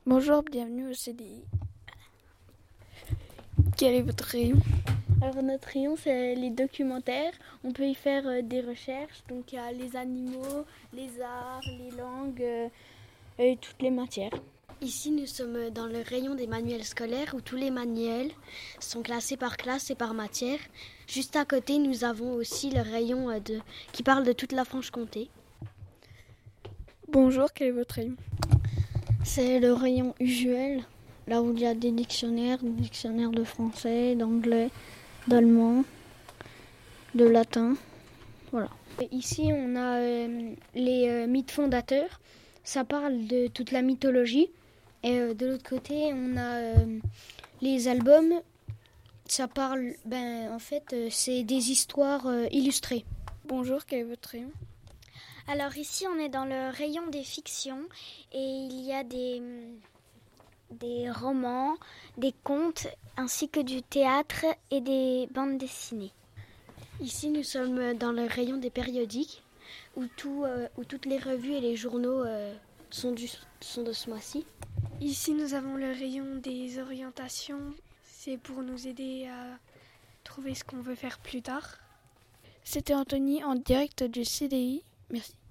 Bonjour, bienvenue au CDI. Quel est votre rayon? Alors notre rayon, c'est les documentaires. On peut y faire des recherches. Donc il y a les animaux, les arts, les langues et toutes les matières. Ici, nous sommes dans le rayon des manuels scolaires où tous les manuels sont classés par classe et par matière. Juste à côté, nous avons aussi le rayon qui parle de toute la Franche-Comté. Bonjour, quel est votre rayon? C'est le rayon usuel, là où il y a des dictionnaires de français, d'anglais, d'allemand, de latin. Voilà. Ici, on a les mythes fondateurs. Ça parle de toute la mythologie. Et de l'autre côté, on a les albums. Ça parle, c'est des histoires illustrées. Bonjour, quel est votre rayon? Alors ici, on est dans le rayon des fictions et il y a des romans, des contes, ainsi que du théâtre et des bandes dessinées. Ici, nous sommes dans le rayon des périodiques où toutes les revues et les journaux sont de ce mois-ci. Ici, nous avons le rayon des orientations. C'est pour nous aider à trouver ce qu'on veut faire plus tard. C'était Anthony en direct du CDI. Merci.